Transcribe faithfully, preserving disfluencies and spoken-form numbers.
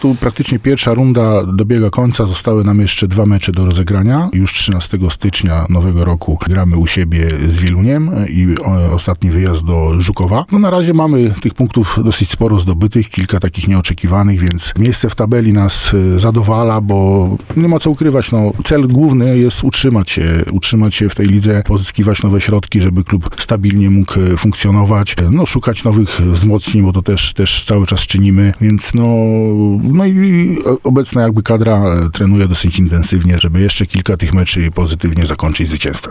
Tu praktycznie pierwsza runda dobiega końca, zostały nam jeszcze dwa mecze do rozegrania. Już trzynastego stycznia nowego roku gramy u siebie z Wieluniem i ostatni wyjazd do Żukowa. No na razie mamy tych punktów dosyć sporo zdobytych, kilka takich nieoczekiwanych, więc miejsce w tabeli nas zadowala, bo nie ma co ukrywać, no cel główny jest utrzymać się, utrzymać się w tej lidze, pozyskiwać nowe środki, żeby klub stabilnie mógł funkcjonować, no szukać nowych wzmocnień, bo to też, też cały czas czynimy, więc no, no i obecna jakby kadra trenuje dosyć intensywnie, żeby jeszcze kilka tych meczy pozytywnie zakończyć zwycięstwem.